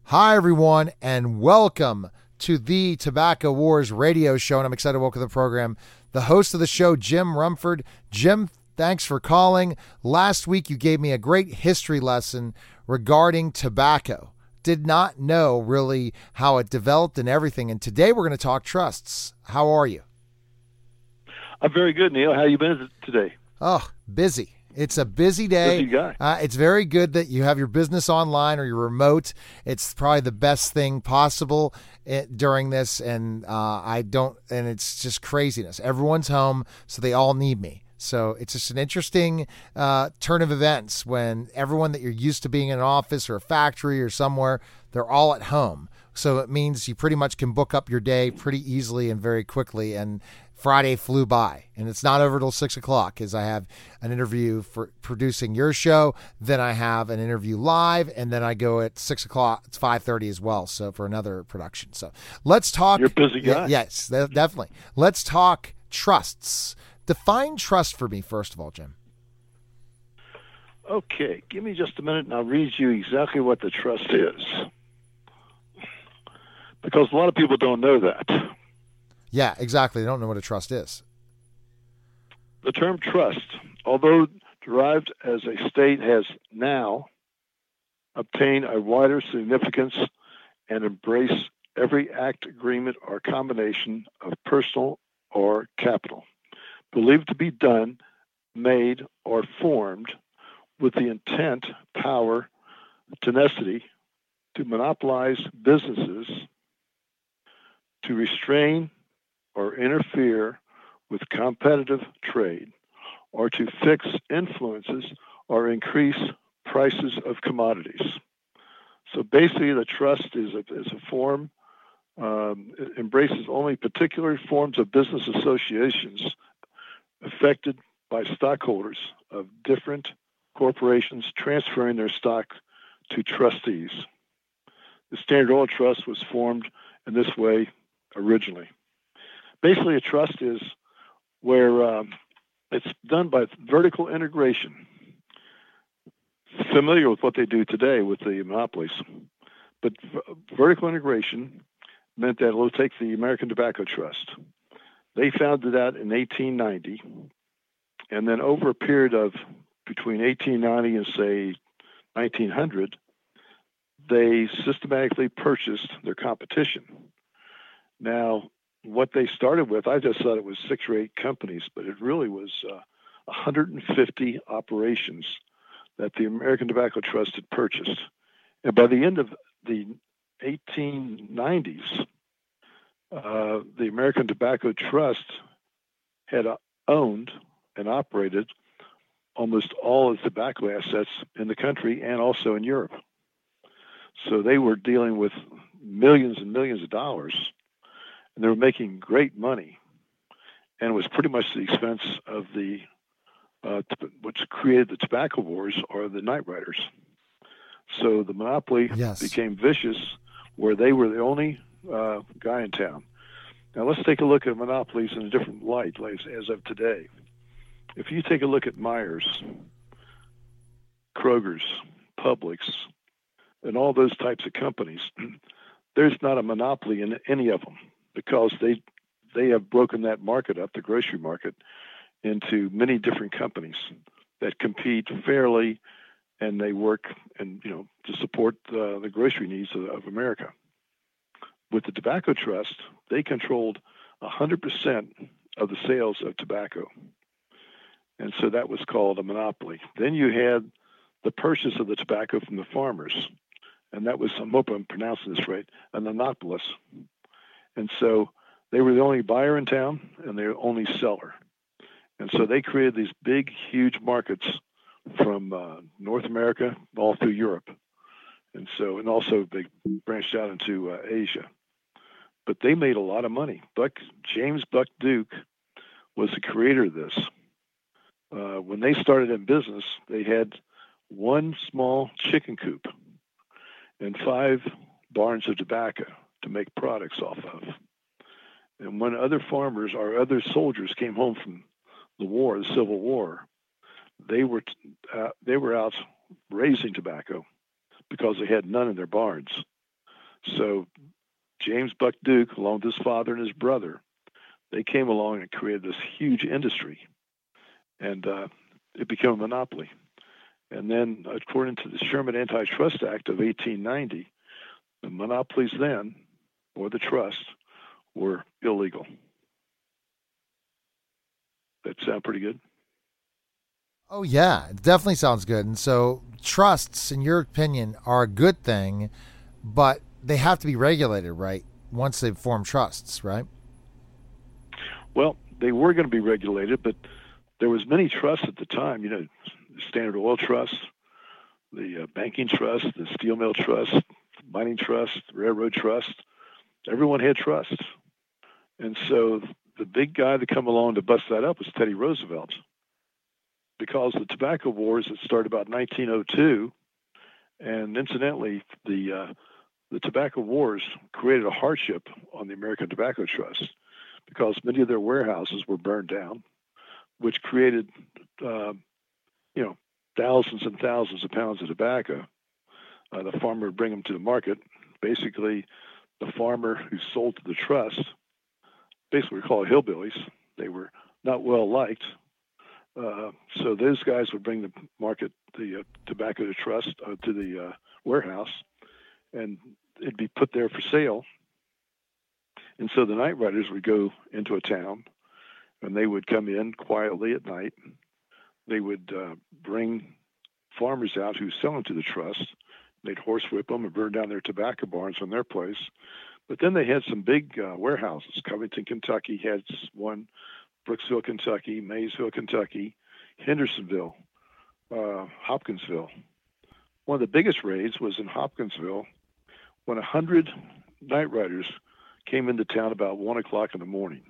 Hi, everyone, and welcome to the Tobacco Wars radio show. And I'm excited to welcome to the program the host of the show, Jim Rumford. Jim, thanks for calling. Last week, you gave me a great history lesson regarding tobacco. Did not know really how it developed and everything. And today we're going to talk trusts. How are you? I'm very good, Neil. How you been today? Oh, busy. It's a busy day. Busy guy. It's very good that you have your business online or your remote. It's probably the best thing possible during this. And and it's just craziness. Everyone's home, so they all need me. So it's just an interesting turn of events when everyone that you're used to being in an office or a factory or somewhere, they're all at home. So it means you pretty much can book up your day pretty easily and very quickly. And Friday flew by, and it's not over till 6 o'clock as I have an interview for producing your show. Then I have an interview live, and then I go at 6 o'clock. It's 5:30 as well. So for another production. So let's talk. You're a busy guy. Yes, definitely. Let's talk trusts. Define trust for me, first of all, Jim. Okay, give me just a minute, and I'll read you exactly what the trust is. Because a lot of people don't know that. Yeah, exactly. They don't know what a trust is. The term trust, although derived as a state, has now obtained a wider significance and embrace every act, agreement, or combination of personal or capital, believed to be done, made, or formed with the intent, power, tenacity to monopolize businesses, to restrain or interfere with competitive trade, or to fix influences or increase prices of commodities. So basically, the trust is a form, it embraces only particular forms of business associations affected by stockholders of different corporations transferring their stock to trustees. The Standard Oil Trust was formed in this way originally. Basically, a trust is where it's done by vertical integration, familiar with what they do today with the monopolies. But vertical integration meant that we'll take the American Tobacco Trust. They founded that in 1890, and then over a period of between 1890 and, say, 1900, they systematically purchased their competition. Now, what they started with, I just thought it was 6 or 8 companies, but it really was 150 operations that the American Tobacco Trust had purchased. And by the end of the 1890s, the American Tobacco Trust had owned and operated almost all of the tobacco assets in the country and also in Europe. So they were dealing with millions and millions of dollars. And they were making great money, and it was pretty much the expense of the which created the tobacco wars or the night riders. So the monopoly became vicious, where they were the only guy in town. Now let's take a look at monopolies in a different light, as of today. If you take a look at Myers, Kroger's, Publix, and all those types of companies, there's not a monopoly in any of them, because they have broken that market up, the grocery market, into many different companies that compete fairly, and they work to support the grocery needs of America. With the Tobacco Trust, they controlled 100% of the sales of tobacco, and so that was called a monopoly. Then you had the purchase of the tobacco from the farmers, and that was, I hope I'm pronouncing this right, a monopolist. And so they were the only buyer in town and they were only seller. And so they created these big, huge markets from North America all through Europe. And also they branched out into Asia. But they made a lot of money. James Buck Duke was the creator of this. When they started in business, they had one small chicken coop and 5 barns of tobacco to make products off of. And when other farmers or other soldiers came home from the war, the Civil War, they were out raising tobacco because they had none in their barns. So James Buck Duke, along with his father and his brother, they came along and created this huge industry, and it became a monopoly. And then, according to the Sherman Antitrust Act of 1890, the monopolies then, or the trusts, were illegal. That sound pretty good? Oh, yeah, it definitely sounds good. And so trusts, in your opinion, are a good thing, but they have to be regulated, right? Once they form trusts, right? Well, they were going to be regulated, but there was many trusts at the time. You know, the Standard Oil Trust, the Banking Trust, the Steel Mill Trust, Mining Trust, Railroad Trust. Everyone had trusts. And so the big guy that come along to bust that up was Teddy Roosevelt, because the tobacco wars that started about 1902, and incidentally, the tobacco wars created a hardship on the American Tobacco Trust because many of their warehouses were burned down, which created, thousands and thousands of pounds of tobacco. The farmer would bring them to the market. Basically, the farmer who sold to the trust, basically we call it hillbillies. They were not well liked. So those guys would bring the tobacco to trust to the warehouse, and it'd be put there for sale. And so the night riders would go into a town, and they would come in quietly at night. They would bring farmers out who sell them to the trust. They'd horsewhip them and burn down their tobacco barns on their place. But then they had some big warehouses. Covington, Kentucky had one, Brooksville, Kentucky, Maysville, Kentucky, Hendersonville, Hopkinsville. One of the biggest raids was in Hopkinsville when 100 night riders came into town about 1 o'clock in the morning.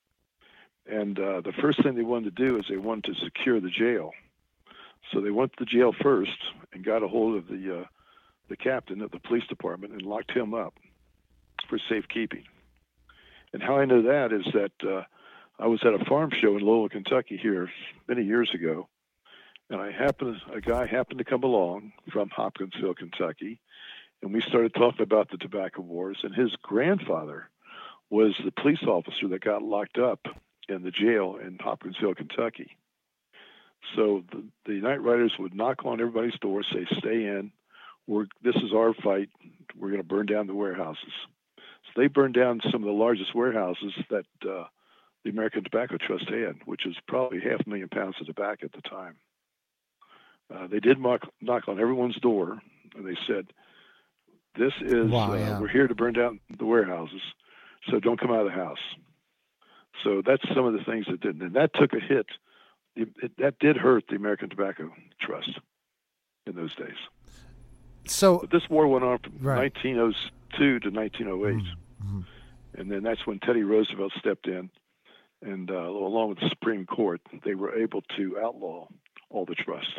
And the first thing they wanted to do is they wanted to secure the jail. So they went to the jail first and got a hold of the captain of the police department and locked him up for safekeeping. And how I know that is that I was at a farm show in Louisville, Kentucky here many years ago, and a guy happened to come along from Hopkinsville, Kentucky, and we started talking about the tobacco wars, and his grandfather was the police officer that got locked up in the jail in Hopkinsville, Kentucky. So the night riders would knock on everybody's door, say, "Stay in. This is our fight. We're going to burn down the warehouses." So they burned down some of the largest warehouses that the American Tobacco Trust had, which was probably 500,000 pounds of tobacco at the time. They did knock on everyone's door, and they said, "This is we're here to burn down the warehouses, so don't come out of the house." So that's some of the things that did, and that took a hit. That did hurt the American Tobacco Trust in those days. But this war went on from 1902 to 1908, and then that's when Teddy Roosevelt stepped in, and along with the Supreme Court, they were able to outlaw all the trusts.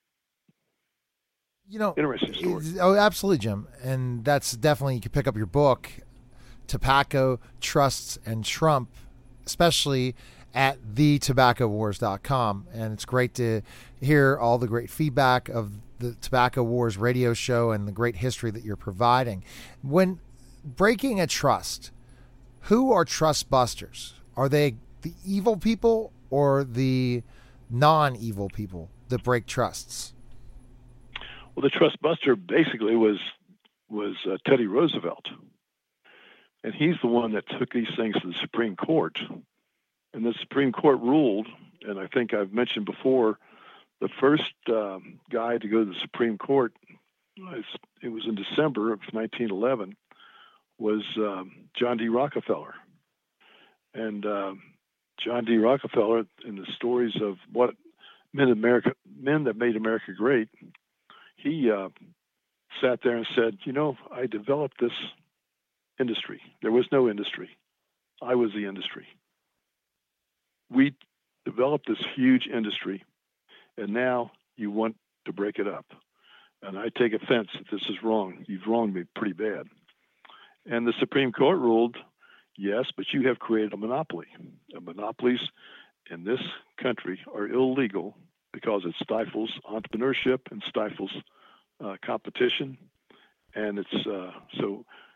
Interesting story. Oh, absolutely, Jim. And that's definitely, you can pick up your book, Tobacco, Trusts, and Trump, especially at thetobaccowars.com. And it's great to hear all the great feedback of the Tobacco Wars radio show and the great history that you're providing. When breaking a trust, who are trust busters? Are they the evil people or the non-evil people that break trusts? Well, the trust buster basically was Teddy Roosevelt, and he's the one that took these things to the Supreme Court. And the Supreme Court ruled, and I think I've mentioned before, the first guy to go to the Supreme Court, it was in December of 1911, was John D. Rockefeller. And John D. Rockefeller, in the stories of what men that made America great, he sat there and said, I developed this industry. There was no industry. I was the industry. We developed this huge industry, and now you want to break it up. And I take offense that this is wrong. You've wronged me pretty bad. And the Supreme Court ruled, yes, but you have created a monopoly. And monopolies in this country are illegal because it stifles entrepreneurship and stifles competition. And it's so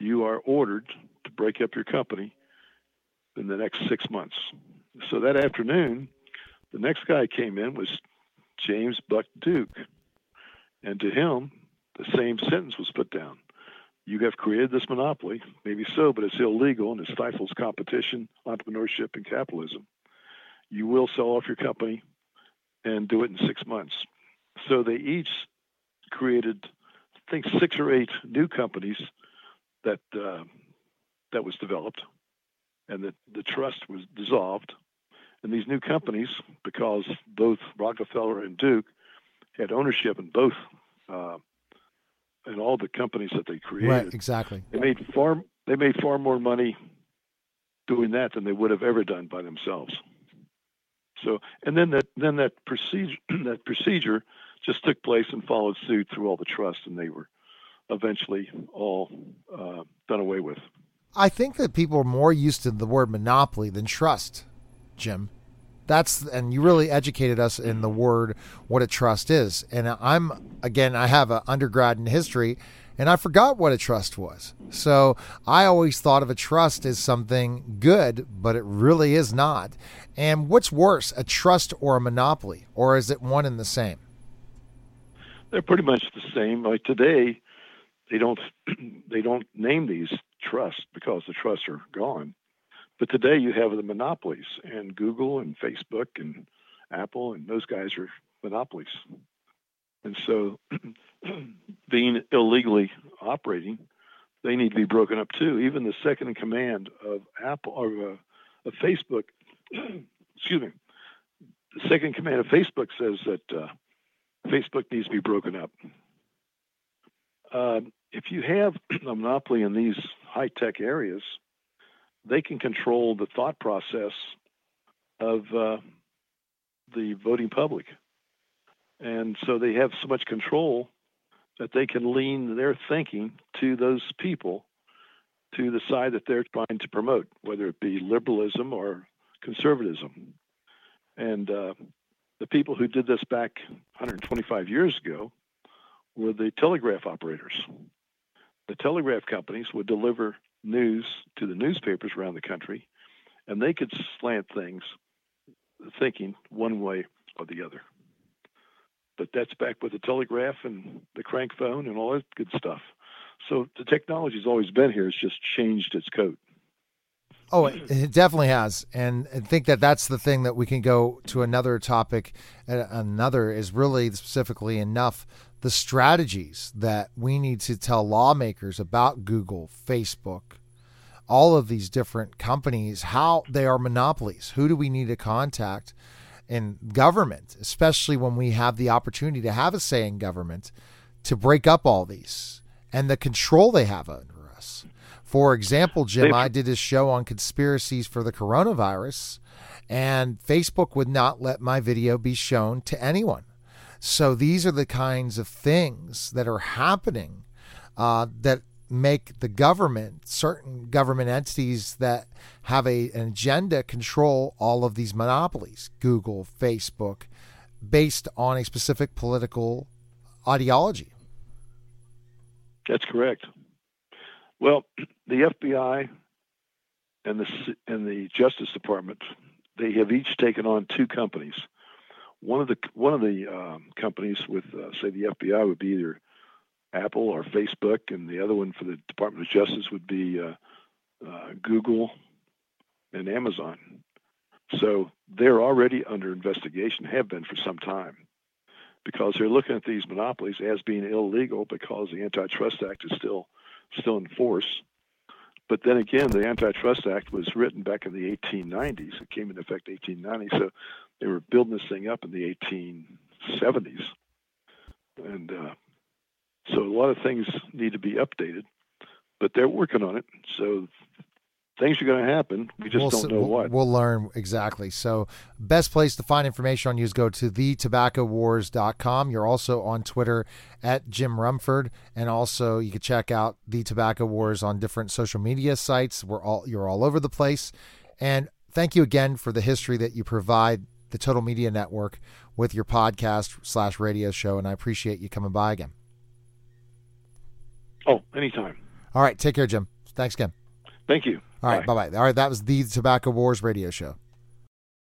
you are ordered to break up your company in the next 6 months. So that afternoon, the next guy came in was James Buck Duke. And to him, the same sentence was put down. You have created this monopoly, maybe so, but it's illegal and it stifles competition, entrepreneurship, and capitalism. You will sell off your company and do it in 6 months. So they each created, I think, 6 or 8 new companies that was developed, and the trust was dissolved. And these new companies, because both Rockefeller and Duke had ownership in both, in all the companies that they created. Right, exactly. They made far more money doing that than they would have ever done by themselves. So, and then that procedure just took place and followed suit through all the trusts, and they were eventually all done away with. I think that people are more used to the word monopoly than trust, Jim. And you really educated us in the word, what a trust is. And I have an undergrad in history, and I forgot what a trust was. So I always thought of a trust as something good, but it really is not. And what's worse, a trust or a monopoly, or is it one and the same? They're pretty much the same. Like today, they don't name these trusts because the trusts are gone. But today you have the monopolies, and Google and Facebook and Apple, and those guys are monopolies. And so being illegally operating, they need to be broken up too. Even the second in command of Apple or of Facebook, excuse me, the second in command of Facebook says that Facebook needs to be broken up. If you have a monopoly in these high-tech areas, they can control the thought process of the voting public. And so they have so much control that they can lean their thinking to those people to the side that they're trying to promote, whether it be liberalism or conservatism. And the people who did this back 125 years ago were the telegraph operators. The telegraph companies would deliver news to the newspapers around the country, and they could slant things thinking one way or the other. But that's back with the telegraph and the crank phone and all that good stuff. So the technology's always been here. It's just changed its coat. Oh, it definitely has. And I think that that's the thing that we can go to another topic. Another is really specifically enough the strategies that we need to tell lawmakers about Google, Facebook, all of these different companies, how they are monopolies. Who do we need to contact in government, especially when we have the opportunity to have a say in government, to break up all these and the control they have over us? For example, Jim, I did a show on conspiracies for the coronavirus, and Facebook would not let my video be shown to anyone. So these are the kinds of things that are happening that make the government, certain government entities that have an agenda, control all of these monopolies, Google, Facebook, based on a specific political ideology. That's correct. Well, the FBI and the Justice Department, they have each taken on 2 companies. One of the companies with, say, the FBI would be either Apple or Facebook, and the other one for the Department of Justice would be Google and Amazon. So they're already under investigation, have been for some time, because they're looking at these monopolies as being illegal because the Antitrust Act is still in force. But then again, the Antitrust Act was written back in the 1890s. It came into effect in 1890, so they were building this thing up in the 1870s. And so a lot of things need to be updated, but they're working on it. So things are going to happen. We just don't know what. We'll learn exactly. So best place to find information on you is go to thetobaccowars.com. You're also on Twitter at Jim Rumford. And also you can check out The Tobacco Wars on different social media sites. You're all over the place. And thank you again for the history that you provide the Total Media Network with your podcast / radio show. And I appreciate you coming by again. Oh, anytime. All right. Take care, Jim. Thanks again. Thank you. All right. Bye-bye. All right. That was the Tobacco Wars radio show.